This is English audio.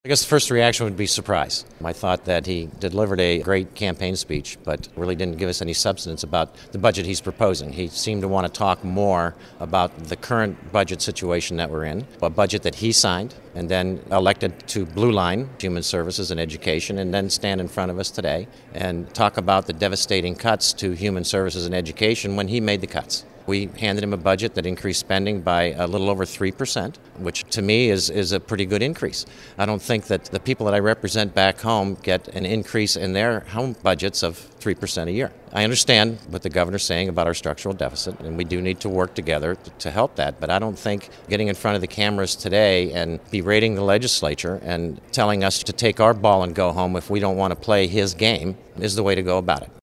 I guess the first reaction would be surprise. I thought that he delivered a great campaign speech, but really didn't give us any substance about the budget he's proposing. He seemed to want to talk more about the current budget situation that we're in, a budget that he signed and then elected to blue line human services and education, and then stand in front of us today and talk about the devastating cuts to human services and education when he made the cuts. We handed him a budget that increased spending by a little over 3%, which to me is a pretty good increase. I don't think that the people that I represent back home get an increase in their home budgets of 3% a year. I understand what the governor's saying about our structural deficit, and we do need to work together to help that, but I don't think getting in front of the cameras today and berating the legislature and telling us to take our ball and go home if we don't want to play his game is the way to go about it.